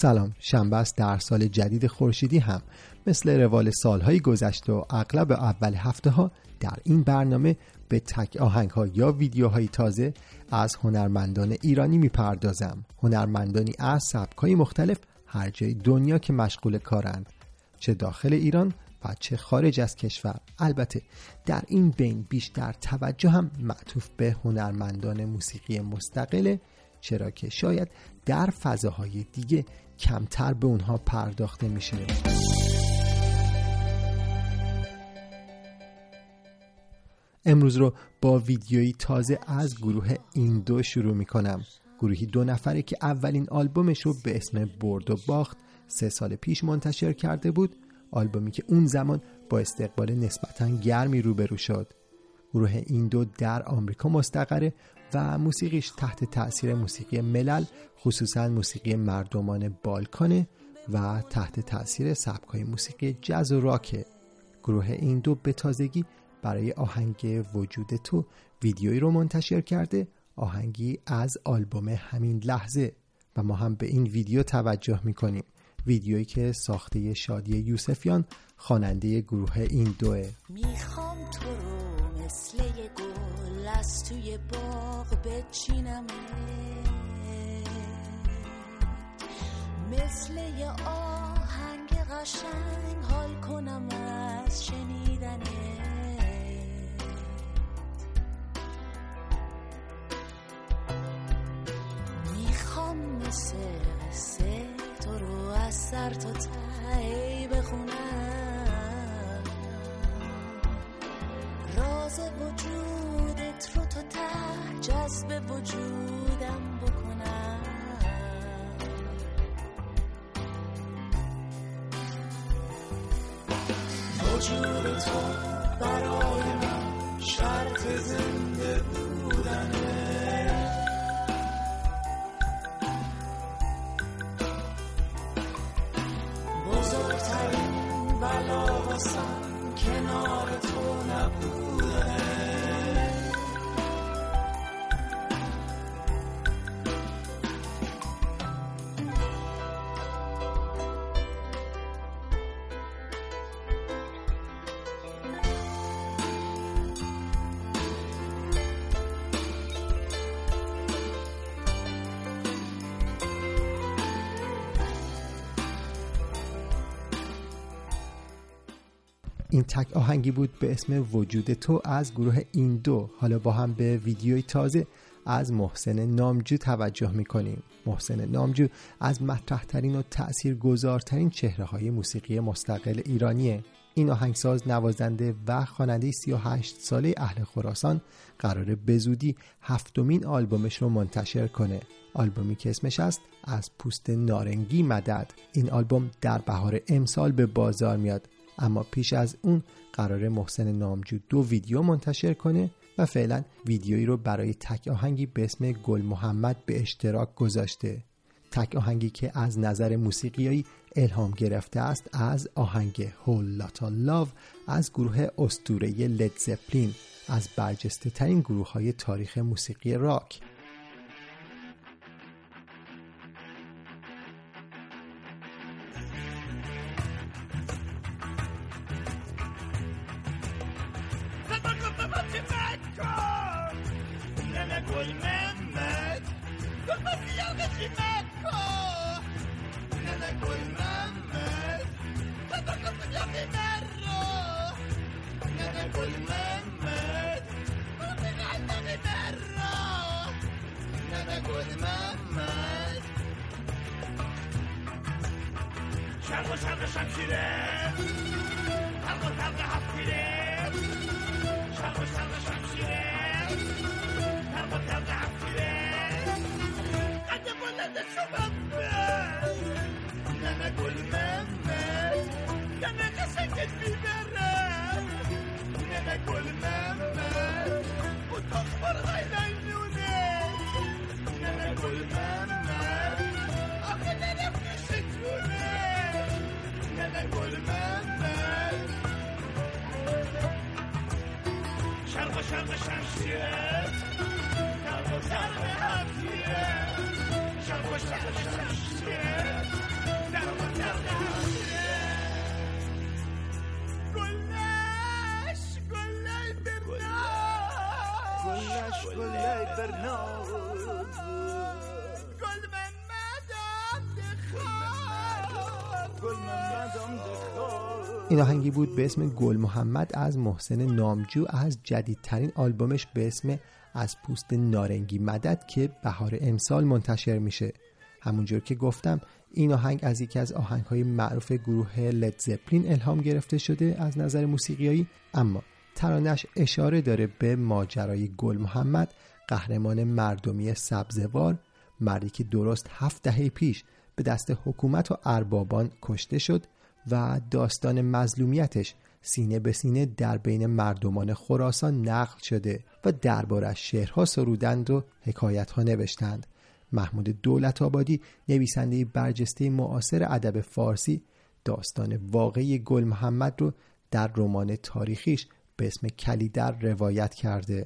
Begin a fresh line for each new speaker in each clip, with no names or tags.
سلام، شنبه است در سال جدید خورشیدی هم مثل روال سالهای گذشته و اغلب اول هفته ها در این برنامه به تک آهنگ ها یا ویدیوهای تازه از هنرمندان ایرانی میپردازم. هنرمندانی از سبک‌های مختلف هر جای دنیا که مشغول کارند، چه داخل ایران و چه خارج از کشور. البته در این بین بیشتر توجه هم معطوف به هنرمندان موسیقی مستقله، چرا که شاید در فضاهای دیگه کمتر به اونها پرداخته میشه. امروز رو با ویدیویی تازه از گروه این دو شروع میکنم. گروهی 2 نفره که اولین آلبومش رو به اسم برد و باخت 3 سال پیش منتشر کرده بود، آلبومی که اون زمان با استقبال نسبتاً گرمی روبرو شد. گروه این دو در آمریکا مستقره و موسیقیش تحت تأثیر موسیقی ملل، خصوصاً موسیقی مردمان بالکانه و تحت تأثیر سبک‌های موسیقی جاز و راکه. گروه این دو به تازگی برای آهنگ وجود تو ویدیویی رو منتشر کرده، آهنگی از آلبوم همین لحظه، و ما هم به این ویدیو توجه میکنیم. ویدیویی که ساخته شادی یوسفیان، خواننده گروه این دوه.
میخوام تو رو مثل یه گل از توی باغ بچینم، مثل یه آهنگ قشنگ حال کنم از شنیدنه. میخوام مثل قصه تو رو از سر تا ته بخونم، راز وجودت رو تا ته جذب وجودم بکنم. وجود تو برای من شرط زنده بودنه، بزرگترین بلا واسم کنار تو نبودنه.
این تک آهنگی بود به اسم وجود تو از گروه این دو. حالا با هم به ویدیوی تازه از محسن نامجو توجه میکنیم. محسن نامجو از مطرح‌ترین و تأثیرگذارترین چهره‌های موسیقی مستقل ایرانیه. این آهنگساز، نوازنده و خواننده 38 ساله اهل خراسان قراره به زودی 7مین آلبومش رو منتشر کنه. آلبومی که اسمش است از پوست نارنگی مدد. این آلبوم در بهار امسال به بازار میاد، اما پیش از اون قراره محسن نامجو 2 ویدیو منتشر کنه و فعلا ویدیویی رو برای تک آهنگی به اسم گل محمد به اشتراک گذاشته. تک آهنگی که از نظر موسیقیایی الهام گرفته است از آهنگ Whole Lotta Love از گروه اسطوره لید زپلین، از برجسته ترین گروه های تاریخ موسیقی راک.
شرق و شرق شمشیره، حلق و طلق هفتیره. شرق و شرق شمشیره، حلق و طلق هفتیره. قد بلند شبمه ننه گل ممه، ننه قشنگت میبره. ننه گل ممه اتاق برغای لینونه. ننه گل ممه آخه ننه فشتونه. ننه گل ممه شرق و شرق شمشیره، شرق و شرق هفتیره. شرق و شرق شمشیره،
این آهنگی بود به اسم گل محمد از محسن نامجو از جدیدترین آلبومش به اسم از پوست نارنگی مدد که بهار امسال منتشر میشه. همونجور که گفتم این آهنگ از یکی از آهنگ‌های معروف گروه لید زپلین الهام گرفته شده از نظر موسیقیایی، اما ترانه‌اش اشاره داره به ماجرای گل محمد، قهرمان مردمی سبزوار، مردی که درست 7 دهه پیش به دست حکومت و اربابان کشته شد و داستان مظلومیتش سینه به سینه در بین مردمان خراسان نقل شده و دربارش شعرها سرودند و حکایت‌ها نوشتند. محمود دولت‌آبادی، نویسنده برجسته معاصر ادب فارسی، داستان واقعی گل محمد رو در رمان تاریخیش به اسم کلیدر روایت کرده.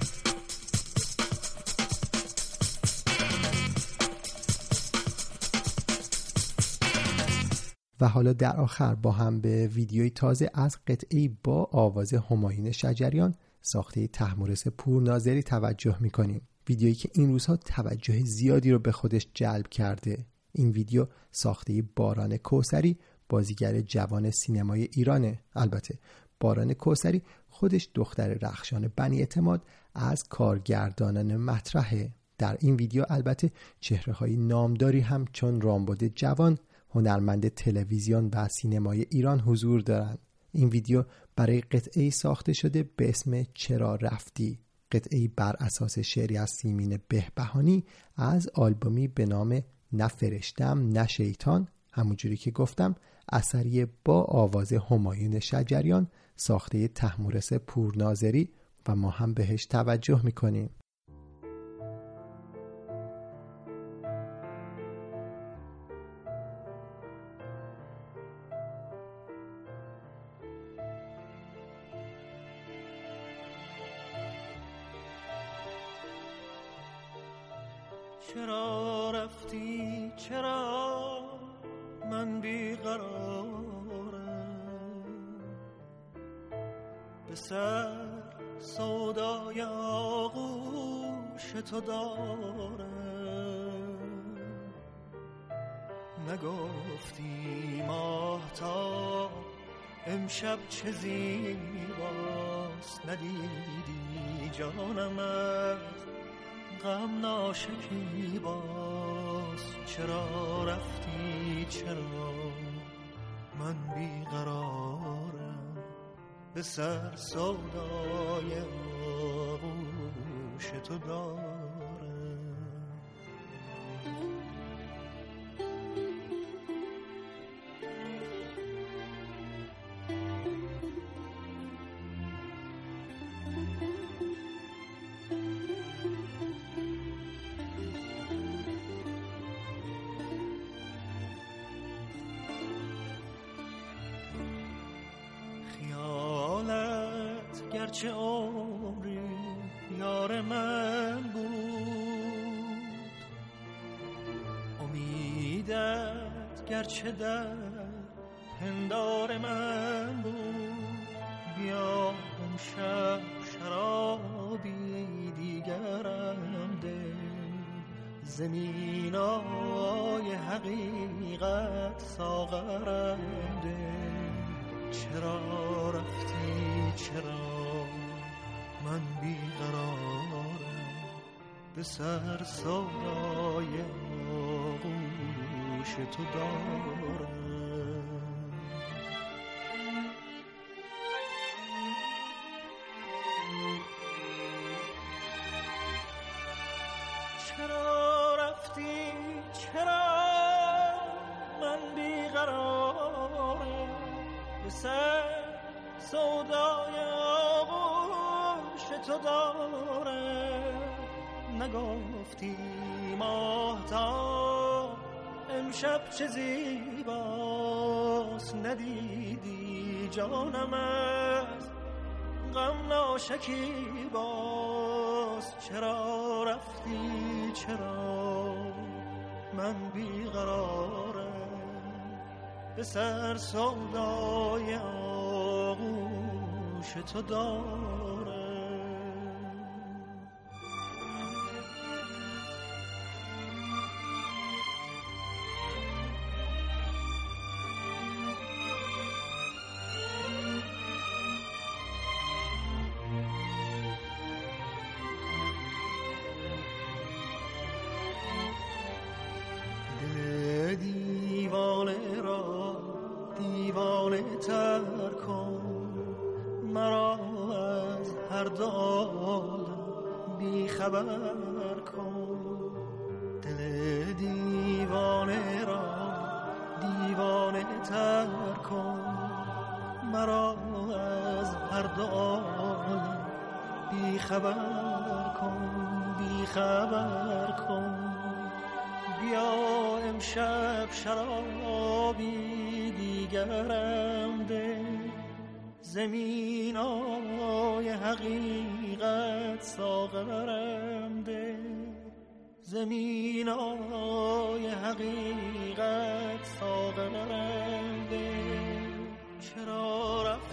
و حالا در آخر با هم به ویدیوی تازه از قطعه‌ای با آواز همایون شجریان ساخته طهمورث پورناظری توجه می‌کنیم. ویدیویی که این روزها توجه زیادی رو به خودش جلب کرده. این ویدیو ساخته باران کوثری، بازیگر جوان سینمای ایرانه. البته باران کوثری خودش دختر رخشان بنی اعتماد از کارگردانان مطرحه. در این ویدیو البته چهره‌های نامداری هم چون رامبد جوان، هنرمند تلویزیون و سینمای ایران حضور دارند. این ویدیو برای قطعه‌ای ساخته شده به اسم چرا رفتی، قطعه‌ای بر اساس شعری از سیمین بهبهانی از آلبومی به نام نه فرشتم نه شیطان، همونجوری که گفتم اثری با آواز همایون شجریان ساخته طهمورث پورناظری و ما هم بهش توجه میکنیم.
چرا رفتی چرا من بیقرارم، به سر سودای آغوش تو دارم. نگفتی ماهتاب امشب چه زیباست، ندیدی جانم از غم ناشکی باز. چرا رفتی چرا من بیقرارم، به سر سودای آغوش تو دارم. گرچه عمری یار من بود، امیدت گرچه در پندار من بود. بیا امشب شرابی دیگرم ده، زمینای حقیقت ساغرم ده. چرا رفتی چرا من بیقرارم، به سر سودای آغوش تو دارم. چرا رفتی چرا من بیقرارم، به سر سودای آغوش تو دارم. نگفتی ماهتاب امشب چه زیباست، ندیدی جانم از غم ناشکی باز. چرا رفتی چرا من بیقرارم، به سر سودای آغوش تو داره. دیوانه را دیوانه تر کن، مرا از هر دال بی خبر کن. دل دیوانه را دیوانه تر کن، مرا از هر دال بی خبر کن، بی خبر کن. بیا امشب شرابی دیگرم ده، زمینای حقیقت ساغرم ده، زمینای حقیقت ساغرم ده. چرا رفت